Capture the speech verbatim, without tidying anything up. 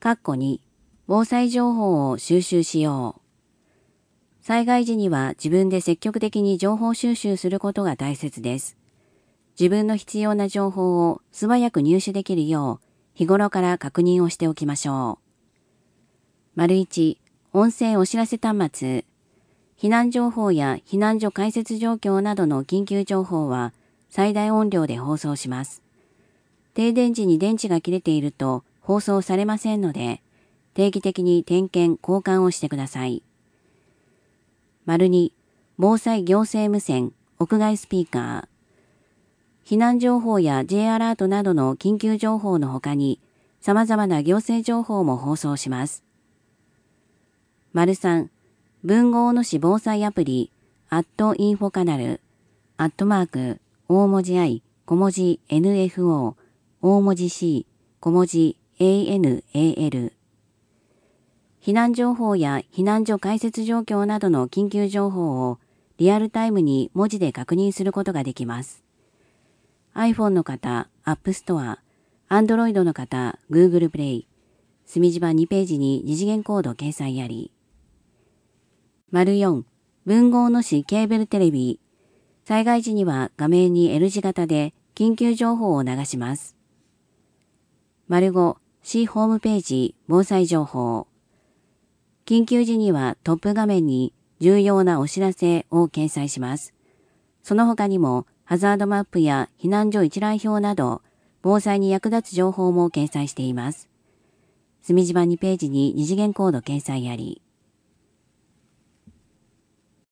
括弧に、防災情報を収集しよう。災害時には自分で積極的に情報収集することが大切です。自分の必要な情報を素早く入手できるよう、日頃から確認をしておきましょう。丸いち、音声お知らせ端末。避難情報や避難所開設状況などの緊急情報は最大音量で放送します。停電時に電池が切れていると放送されませんので、定期的に点検・交換をしてください。丸に、防災行政無線、屋外スピーカー。避難情報や J アラートなどの緊急情報のほかに、様々な行政情報も放送します。丸さん、文豪の市防災アプリ、アットインフォカナル、アットマーク、大文字 I、小文字 エヌエフオー、大文字 C、小文字 エーエヌエーエル。避難情報や避難所開設状況などの緊急情報をリアルタイムに文字で確認することができます。iPhone の方、App Store、Android の方、Google Play、墨字版にページに二次元コード掲載あり。丸よん、文豪の市ケーブルテレビ。災害時には画面に L 字型で緊急情報を流します。丸ご、市ホームページ防災情報。緊急時にはトップ画面に重要なお知らせを掲載します。その他にもハザードマップや避難所一覧表など防災に役立つ情報も掲載しています。墨字版にページに二次元コード掲載あり。